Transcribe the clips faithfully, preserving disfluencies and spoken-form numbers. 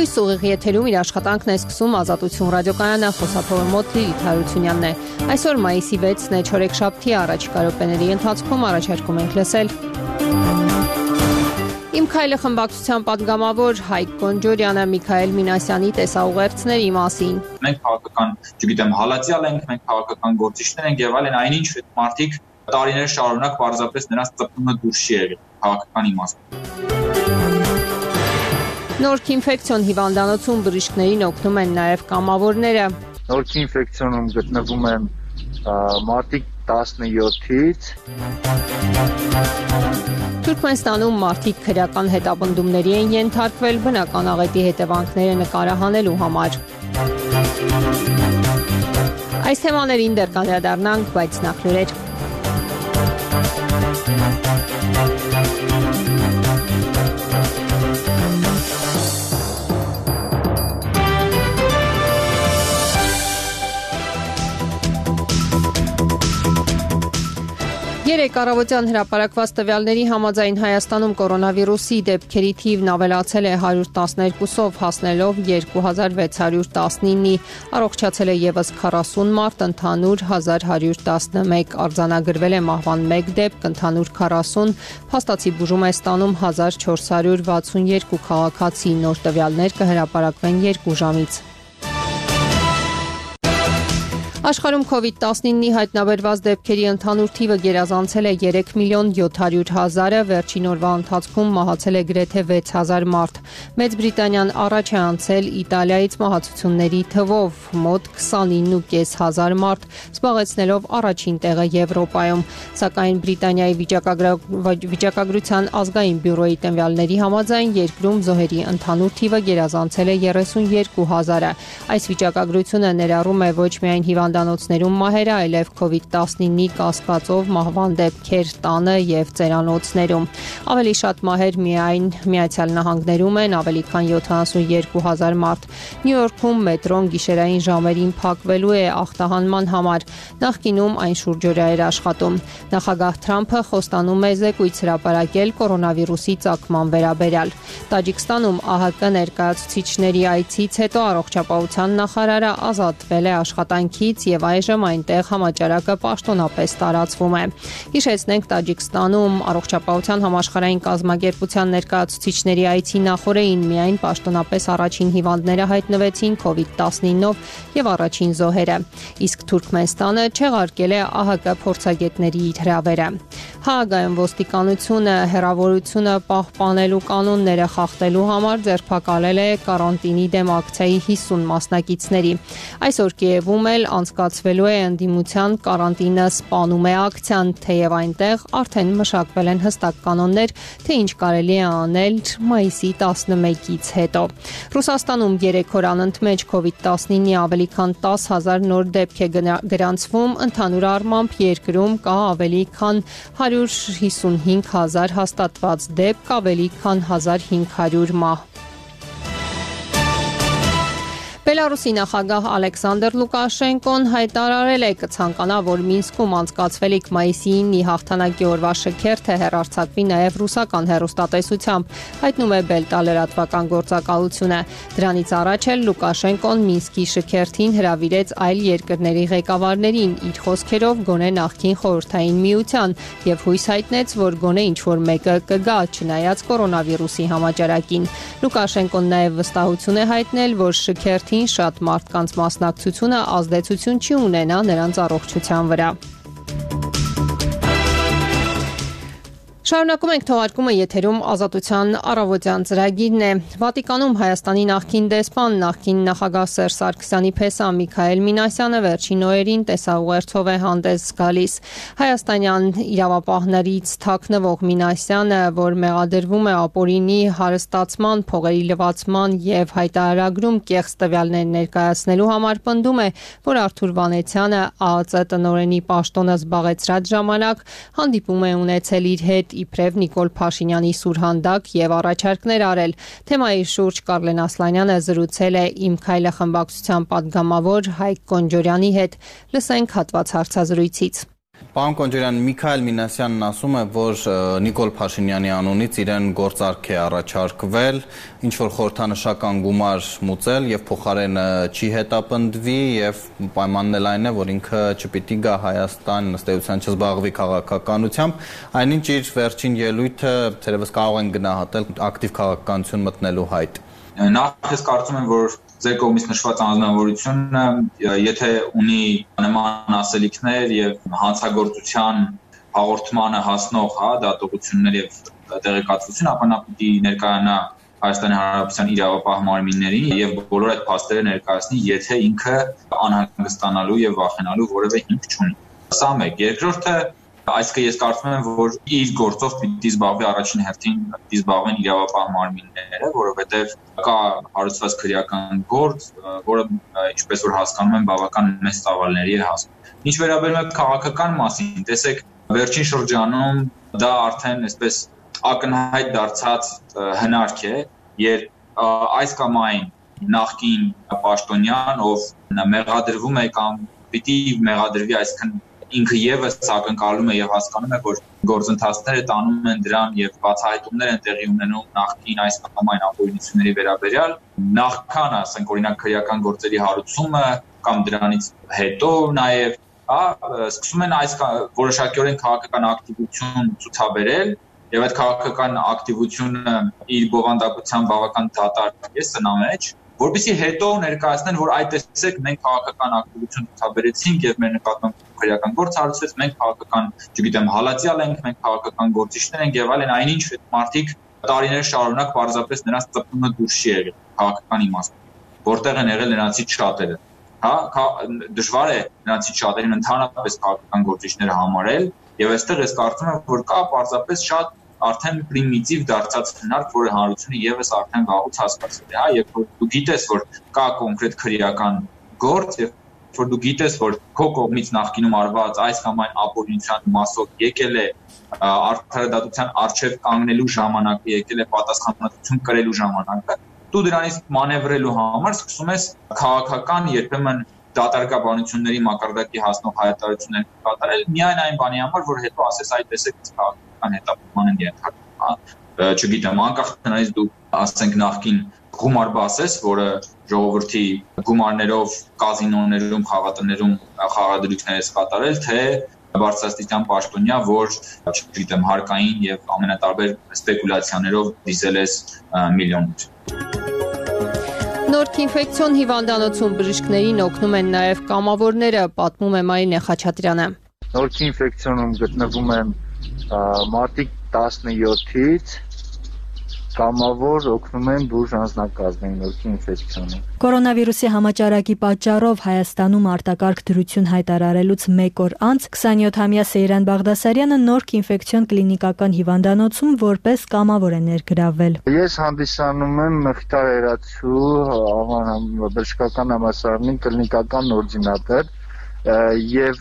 Լույս ուղիղ եթերում իր աշխատանքն է սկսում Ազատություն ռադիոկայանը, խոսափողը մոտ Լիլիթ Հարությունյանն է։ Այսօր մայիսի վեցն է, չորեքշաբթի առաջիկա րոպեների ընթացքում առաջարկում ենք լսել Իմ քայլը խմբակցության պատգամավոր Հայկ Գոնջորյանը Միքայել Մինասյանի տեսաուղերձների մասին։ Մենք քաղաքական, չգիտեմ, հալածյալ ենք, մենք քաղաքական գործիչներ ենք եւ այլն, այնինչ մարդիկ տարիներ շարունակ պարզապես նրանց ծպտումը դուրս չի եղել քաղաքական իմաստով։ Նորքի ինֆեկցիոն հիվանդանոցում բժիշկներին օգնում են նաև կամավորները։ Նորքի ինֆեկցիոնում գտնվում են մարտի տասնյոթից։ Թուրքմենստանում մարդիկ քրեական հետապնդումների են ենթարկվել բնական աղետի հետևանքները նկարահանելու համար։ Այս թեմաներին դեռ կանդրադառնանք, բայց նախ լուրեր։ Երեկ առավոտյան հրապարակված տվյալների համաձայն Հայաստանում կորոնավիրուսի դեպքերի թիվն ավելացել է հարյուր տասներկուսով, հասնելով երկու հազար վեց հարյուր տասնինի, առողջացել է ևս քառասուն մարդ, ընդհանուր հազար հարյուր տասնմեկ, արձանագրվել է մահվան մեկ դեպք, ընդհանուր քառասուն, փաստացի բուժում է ստանում հազար չորս հարյուր վաթսունյոթ քաղաքացի, նոր տվյալներ կհրապարակվեն երկու ժամից։ Աշխարհում կովիդ տասնինի հայտնաբերված դեպքերի ընդհանուր թիվը գերազանցել է երեք միլիոն յոթ հարյուր հազարը, վերջին օրվա ընթացքում մահացել է գրեթե վեց հազար մարդ։ Մեծ Բրիտանիան առաջ է անցել Իտալիայից մահացությունների թվով, մոտ քսանինը ու կես հազար մարդ, զբաղեցնելով առաջին տեղը Եվրոպայում, սակայն Բրիտանիայի վիճակագրության ազգային բյուրոյի տվյալների համաձայն երկրում զոհերի ընդհանուր թիվը գերազանցել է երեսունյոթ հազարը։ Այս վիճակագրությունը ներառում է ոչ միայն հիվանդանոցներում մահերը, այլև կովիդ տասնինի կասկածով մահվան դեպքեր տանը եւ ծերանոցներում։ Ավելի շատ մահեր միայն Միացյալ Նահանգներում են, ավելի քան յոթանասունյոթ հազար մարդ։ Նյու Յորքում մետրոն գիշերային ժամերին փակվելու է ախտահանման համար։ Նախկինում այն շուրջօրյա էր աշխատում։ Նախագահ Թրամփը խոստանում է զեկույց հրապարակել կորոնավիրուսի ծագման վերաբերյալ։ Տաջիկստանում ԱՀԿ ներկայացուցիչների այցից հետո առողջապահության նախարարը ազատվել է աշխատանքից եւ այժմ այնտեղ համաճարակը պաշտոնապես տարածվում է։ Հիշեցնենք, Տաջիկստանում առողջապահության համաշխարհային կազմակերպության ներկայացուցիչների այցի նախորդին միայն պաշտոնապես առաջին հիվանդները հայտնվեցին կովիդ տասնինով եւ առաջին զոհերը։ Իսկ Թուրքմենստանը չեղարկել է ԱՀԿ փորձագետների իր հրավերը։ Հաագայում ոստիկանությունը հեռավորությունը պահպանելու կանոնները խախտելու համար ձերբակալել է կարանտինի դեմ ակցիայի հիսուն մասնակիցների։ Այսօր Կիևում էլ անցկացվելու է ընդդիմության կարանտինը սպանում է ակցիան, թեև այնտեղ արդեն մշակվել են հստակ կանոններ, թե ինչ կարելի է անել մայիսի տասնմեկից հետո։ Ռուսաստանում երեք օր անընդմեջ կովիդ տասնինի ավելի քան տասը հազար նոր դեպք է գրանցվում, ընդհանուր առմամբ երկրում կա ավելի քան հարյուր հիսունհինգ հազար հաստատված դեպք, ավելի քան հազար հինգ հարյուր մահ։ Բելարուսի նախագահ Ալեքսանդր Լուկաշենկոն հայտարարել է կցանկանա, որ Մինսկում անցկացվելիք մայիսի ինի հաղթանակի օրվա շքերթը հեռարձակվի նաև ռուսական հեռուստատեսությամբ, հայտնում է Բելտա լրատվական գործակալությունը։ Դրանից առաջ էլ Լուկաշենկոն Մինսկի շքերթին հրավիրեց այլ երկրների ղեկավարներին, իր խոսքերով գոնե նախկին խորհրդային միության, եւ հույս հայտնեց, որ գոնե ինչ-որ մեկը կգա, չնայած կորոնավիրուսի համաճարակին։ Լուկաշենկոն նաև վստահություն է հայտնել, որ շքերթի շատ մարդկանց մասնակցությունը ազդեցություն չի ունենա նրանց առողջության վրա։ Շարունակում ենք թողարկումը եթերում Ազատության առավոտյան ծրագիրն է։ Վատիկանում Հայաստանի նախկին դեսպան, նախկին նախագահ Սերժ Սարգսյանի փեսա Միքայել Մինասյանը վերջին օրերին տեսաուղերձով է հանդես գալիս։ Հայաստանյան իրավապահներից թաքնվող Մինասյանը, որ մեղադրվում է ապօրինի հարստացման, փողերի լվացման եւ հայտարարագրում կեղծ տվյալներ ներկայացնելու համար, պնդում է, որ Արթուր Վանեցյանը ԱԱԾ տնօրենի պաշտոնը զբաղեցրած ժամանակ հանդիպում է ունեցել իր հետ իբրև Նիկոլ Փաշինյանի սուրհանդակ եւ առաջարկներ արել։ Թեմայի շուրջ Կարլեն Ասլանյանը զրուցել է Իմ քայլը խմբակցության պատգամավոր Հայկ Գոնջորյանի հետ։ Լսենք հատված հարցազրույցից։ Պարոն Կոնջարյան, Միքայել Մինասյանն ասում է, որ Նիկոլ Փաշինյանի անունից իրեն գործարք է առաջարկվել, ինչ-որ խորհրդանշական գումար մուծել և փոխարենը չի հետապնդվի և պայմանն էլ այն է, որ ինքը չպիտի գա Հայաստան, ըստ էության չզբաղվի քաղաքականությամբ, այնինչ իր վերջին ելույթը թերևս կարող են գնահատել ակտիվ քաղաքականություն մտնելու հայտ։ Նախ ես կարծում եմ, որ ձեր կողմից նշված անձնավորությունը, եթե ունի նման ասելիքներ եւ հանցագործության հաղորդմանը հասնող, հա, դատողություններ եւ տեղեկատվություն, ապա նա պիտի ներկայանա Հայաստանի Հանրապետության իրավապահ մարմիններին եւ բոլոր այդ փաստերը ներկայացնի, եթե ինքը անհանգստանալու եւ վախենալու որևէ հիմք չունի։ Սա մեկ։ Երկրորդը, այսինքն ես կարծում եմ, որ իր գործով պիտի զբաղվի առաջին հերթին պիտի զբաղվեն իրավապահ մարմինները, որովհետև կա հարուցված քրեական գործ, որը ինչպես որ հասկանում եմ, բավական մեծ ծավալների է հասնում։ Ինչ վերաբերում է քաղաքական մասին, տեսեք, վերջին շրջանում դա արդեն այսպես ակնհայտ դարձած հնարք է, երբ այս կամ այն նախկին պաշտոնյան, ով մեղադրվում է կամ պիտի մեղադրվի, այսինքն ինքը եւս ակնկալում է եւ հասկանում է, որ գործընթացները տանում են դրան եւ բացահայտումներ են տեղի ունենում նախկին այս կամ այն ապօրինությունների վերաբերյալ, նախքան, ասենք, օրինակ քրեական գործերի հարուցումը կամ դրանից հետո նաեւ, հա, սկսում են այս որոշակիորեն քաղաքական ակտիվություն ցուցաբերել եւ այդ քաղաքական ակտիվությունը իր բովանդակության բավական դատարկ է սնա մեջ, որպեսզի հետո ներկայացնեն, որ այդ տեսեք մենք քաղաքական ակտիվություն ցուցաբերեցինք եւ մեր նկատմամբ քրեական գործ հարուցվեց, մենք քաղաքական, չգիտեմ, հալածյալ ենք, մենք քաղաքական գործիչներ ենք եւ այլն, այնինչ մարդիկ տարիներ շարունակ պարզապես նրանց ծպումը դուրս չի եղել քաղաքական իմաստով, որտեղ են եղել նրանցից շատերը, հա, դժվար է նրանցից շատերին ընդհանրապես քաղաքական գործիչները համարել եւ այստեղ ես կարծում եմ, որ կա պարզապես շատ արդեն պրիմիտիվ դարձած հնարք, որը հանրությունը եւս արդեն վաղուց հասկացել է, հա, երբ որ դու գիտես, որ կա կոնկրետ քրեական գործ եւ որ դու գիտես, որ քո կողմից նախկինում արված այս կամ այն ապօրինության մասով եկել է արդարադատության արժեվ կանգնելու ժամանակը, եկել է պատասխանատվություն կրելու ժամանակը, դու դրանից մանևրելու համար սկսում ես քաղաքական երբեմն դատարկաբանությունների մակարդակի հասնող հայտարարություններ կատարել միայն այն բանի համար, որ հետո ասես այդ տեսեք քաղաքական հետապնդման են ենթարկվում, չգիտեմ, անկախ նրանից դու ասենք նախկին գումարբաս ես, որը ժողովրդի գումարներով կազինոներում, խաղատներում խաղադրույքներ ես կատարել, թե բարձրաստիճան պաշտոնյա, որ չգիտեմ, հարկային եւ ամենատարբեր սպեկուլյացիաներով դիզել ես միլիոններ։ Նորք ինֆեկցիոն հիվանդանոցում բժիշկներին օգնում են նաև կամավորները, պատմում է Մարինե Խաչատրյանը։ Նորք ինֆեկցիոնում գտնվում են մարտի տասնյոթից կամավոր օգնում են բուժ անձնակազմին նորքի ինֆեկցիոնին։ Կորոնավիրուսի համաճարակի պատճառով Հայաստանում արտակարգ դրություն հայտարարելուց մեկ օր անց քսանյոթամյա Սեյրան Բաղդասարյանը նորք ինֆեկցիոն կլինիկական հիվանդանոցում որպես կամավոր է ներգրավվել։ Ես հանդիսանում եմ Մխիթար Երացու բժշկական համալսարանի կլինիկական օրդինատոր եւ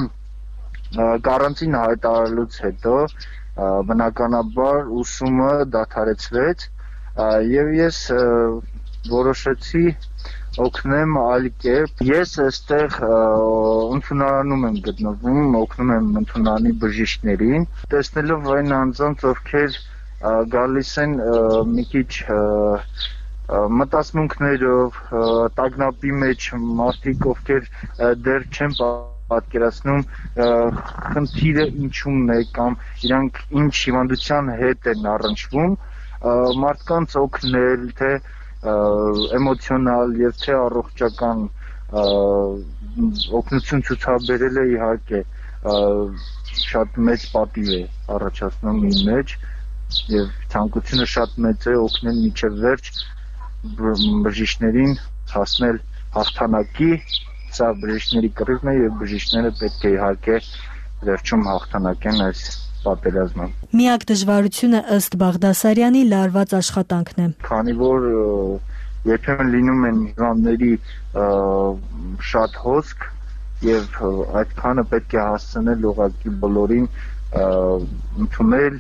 կարանտին հայտարարելուց հետո բնականաբար ուսումը դադարեցվեց եւ ես որոշեցի օգնեմ այլ կերպ։ Ես այստեղ ընդունարանում եմ գտնվում, օգնում եմ ընդունարանի բժիշկներին, տեսնելով այն անձանց, ովքեր գալիս են մի քիչ մտածմունքներով, տագնապի մեջ, մարդիկ, ովքեր դեռ չեն պատկերացնում խնդիրը ինչումն է կամ իրանք ինչ հիվանդության հետ են առնչվում, մարդկանց օգնել, թե էմոցիոնալ եւ թե առողջական օգնություն ցուցաբերելը իհարկե շատ մեծ պատիվ է առաջացնում իմ մեջ եւ ցանկությունը շատ մեծ է օգնել մինչեւ վերջ բժիշկներին հասնել հաղթանակի։ Սա բժիշկների կռիվն է եւ բժիշկները պետք է իհարկե վերջում հաղթանակեն այս պատերազմը։ Միակ դժվարությունը ըստ Բաղդասարյանի լարված աշխատանքն է։ Քանի որ երբեմն լինում են հիվանդների շատ հոսք եւ այդքանը պետք է հասցնել ուղղակի բոլորին ընդունել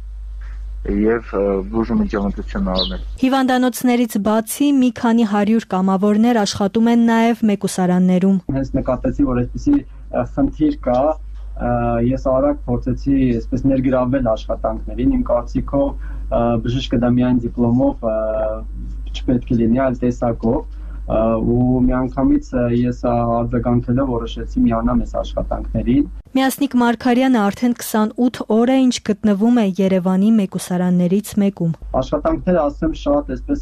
եւ բուժմիջամտություն առնել։ Հիվանդանոցներից բացի մի քանի հարյուր կամավորներ աշխատում են նաեւ մեկուսարաններում։ Հենց նկատեցի, որ այսպիսի խնդիր կա ես արագ փորձեցի այսպես ներգրավվել աշխատանքներին, իմ կարծիքով բժիշկը դա միայն դիպլոմով չպետք է լինի, այլ տեսակով, ու միանգամից ես արձագանքելով որոշեցի միանամ այս աշխատանքներին։ Միասնիկ Մարգարյանը արդեն քսանութ օր է ինչ գտնվում է Երևանի մեկուսարաններից մեկում։ Աշխատանքները ասեմ շատ այսպես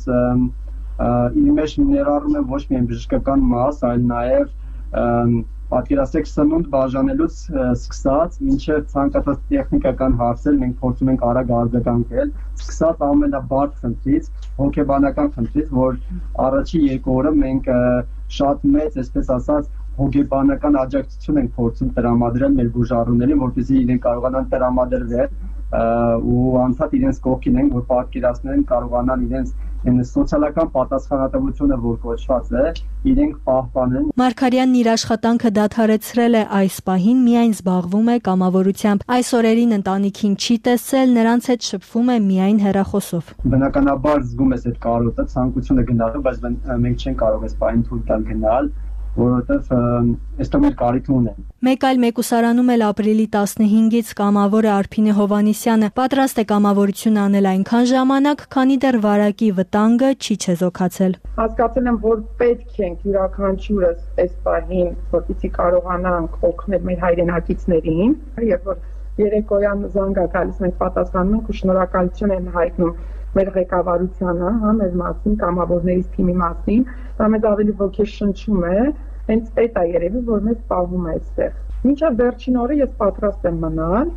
իր մեջ ներառում է ոչ միայն բժշկական մաս, այլ նաև պատկերացրեք սնունդ բաժանելուց սկսած մինչև ցանկացած տեխնիկական հարցեր մենք փորձում ենք արագ արձագանքել, սկսած ամենաբարդ խնդրից, հոգեբանական խնդրից, որ առաջի երկու օրը մենք շատ մեծ, այսպես ասած, հոգեբանական աջակցություն ենք փորձում տրամադրել մեր բուժառուներին, որպեսզի իրենք կարողանան տրամադրվել ու անդադ իրենց կողքին են, որ պատկերացնեն կարողանան իրենց սոցիալական պատասխանատվությունը, որ կոչված է, իրենք պահպանեն։ Մարգարյանն իր աշխատանքը դադարեցրել է այս պահին, միայն զբաղվում է կամավորությամբ։ Այս օրերին ընտանիքին չի տեսել, նրանց հետ շփվում է միայն հեռախոսով։ Բնականաբար զգում ես այդ կարոտը, ցանկությունը գնալու, բայց մենք չենք կարող այս պահին թույլ տալ գնալ, որովհետև այստեղ մեր կարիքն ունեն։ Մեկ այլ մեկուսարանում էլ ապրիլի տասնհինգից կամավոր է Արփինե Հովհաննիսյանը, պատրաստ է կամավորություն անել այնքան ժամանակ, քանի դեռ վարակի վտանգը չի չեզոքացել։ Հասկացել եմ, որ պետք ենք յուրաքանչյուրս այս պահին, որպեսզի կարողանանք օգնել մեր հայրենակիցներին, երբ որ երեկոյան զանգ է գալիս, մենք պատասխանում ենք ու շնորհակալություն են հայտնում մեր ղեկավարությանը, հա, մեր մասին, կամավորներից թիմի մասին, դա մեզ ավելի ոգեշնչում է, հենց այդ է երևի, որ մեզ պահում է այստեղ։ Մինչև վերջին օրը ես պատրաստ եմ մնալ,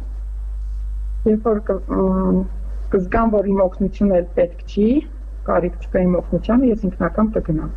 երբ որ կզգամ, որ իմ օգնությունը պետք չի, կարիք չկա իմ օգնությանը, ես ինքնակամ կգնամ։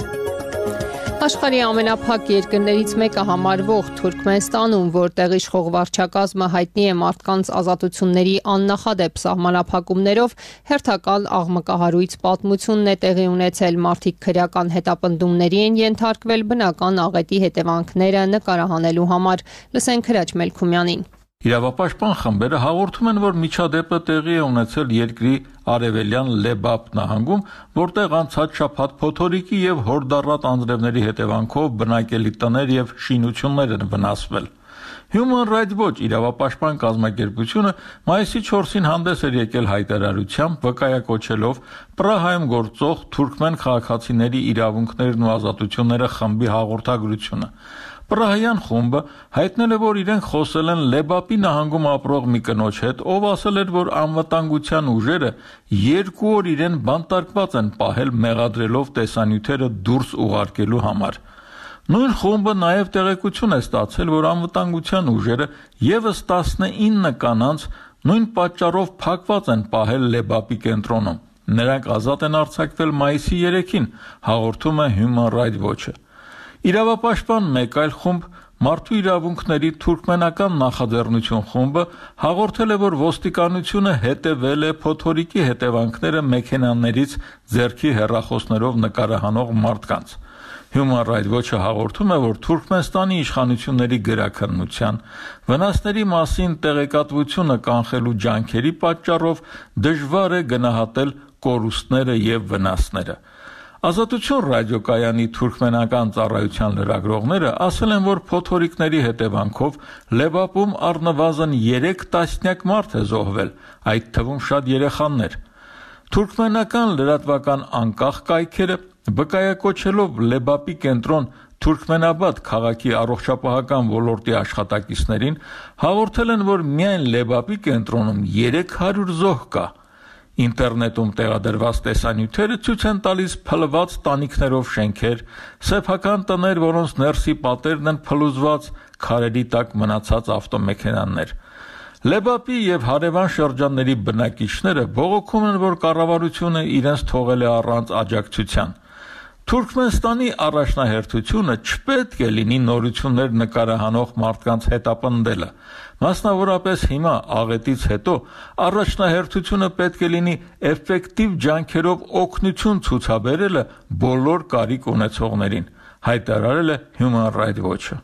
Աշխարհի ամենափակ երկրներից մեկը համարվող Թուրքմենստանում, որտեղ իշխող վարչակազմը հայտնի է մարդկանց ազատությունների աննախադեպ սահմանափակումներով, հերթական աղմկահարույց պատմությունն է տեղի ունեցել, մարդիկ քրեական հետապնդումների են ենթարկվել բնական աղետի հետևանքները նկարահանելու համար։ Լսենք Հրաչ Մելքումյանին։ Իրավապաշտպան խմբերը հաղորդում են, որ միջադեպը տեղի է ունեցել երկրի արևելյան Լեբապ նահանգում, որտեղ անցած շաբաթ փոթորիկի եւ հորդառատ անձրևների հետևանքով բնակելի տներ եւ շինություններ են վնասվել։ Human Rights Watch իրավապաշտպան կազմակերպությունը մայիսի չորսին հանդես էր եկել հայտարարությամբ, վկայակոչելով Պրահայում գործող թուրքմեն քաղաքացիների իրավունքներն ու ազատությունները խմբի հաղորդագրությունը։ Պրահյան խումբը հայտնել է, որ իրենք խոսել են Լեբապի նահանգում ապրող մի կնոջ հետ, ով ասել էր, որ անվտանգության ուժերը երկու օր իրեն բանտարկված են պահել մեղադրելով տեսանյութերը դուրս ուղարկելու համար։ Նույն խումբը նաև տեղեկություն է ստացել, որ անվտանգության ուժերը ևս տասնինը կանանց նույն պատճառով փակված են պահել Լեբապի կենտրոնում։ Նրանք ազատ են արձակվել մայիսի երեքին, հաղորդում է Human Rights Watch-ը։ Իրավապաշտպան մեկ այլ խումբ, Մարդու իրավունքների թուրքմենական նախաձեռնություն խումբը հաղորդել է, որ ոստիկանությունը հետևել է փոթորիկի հետևանքները մեքենաներից ձեռքի հեռախոսներով նկարահանող մարդկանց։ Human Rights Watch-ը հաղորդում է, որ Թուրքմենստանի իշխանությունների գրաքննության, վնասների մասին տեղեկատվությունը կանխելու ջանքերի պատճառով դժվար է գնահատել կորուստները եւ վնասները։ Ազատություն ռադիոկայանի թուրքմենական ծառայության լրագրողները ասել են, որ փոթորիկների հետևանքով Լեբապում առնվազն երեք տասնյակ մարդ է զոհվել, այդ թվում շատ երեխաներ։ Թուրքմենական լրատվական անկախ կայքերը վկայակոչելով Լեբապի կենտրոն Թուրքմենաբադ քաղաքի առողջապահական ոլորտի աշխատակիցներին հաղորդել են, որ միայն Լեբապի կենտրոնում երեք հարյուր զոհ կա։ Ինտերնետում տեղադրված տեսանյութերը ցույց են տալիս փլված տանիքներով շենքեր, սեփական տներ, որոնց ներսի պատերն են փլուզված, քարերի տակ մնացած ավտոմեքենաներ։ Լեբապի եւ հարևան շրջանների բնակիչները բողոքում են, որ կառավարությունը իրենց թողել է առանց աջակցության։ Թուրքմենստանի առաջնահերթությունը չպետք է լինի նորություններ նկարահանող մարդկանց հետապնդելը։ Մասնավորապես հիմա աղետից հետո առաջնահերթությունը պետք է լինի էֆեկտիվ ջանքերով օգնություն ցուցաբերելը բոլոր կարիք ունեցողներին, հայտարարել է Human Rights Watch-ը։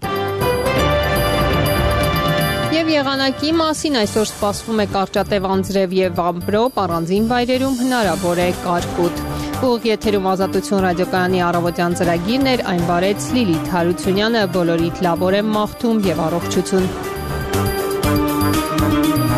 Եվ եղանակի մասին այսօր սպասվում է կարճատև անձրև եւ ամպրոպ, առանձին վայրերում հնարավոր է կարկուտ։ Ուղիղ եթերում Ազատություն ռադիոկայանի առավոտյան ծրագիրն էր, այն բարեց Լիլիթ Հարությունյանը, բոլորիդ լավ օրեմ մաղթում եւ առողջություն։ Thank you.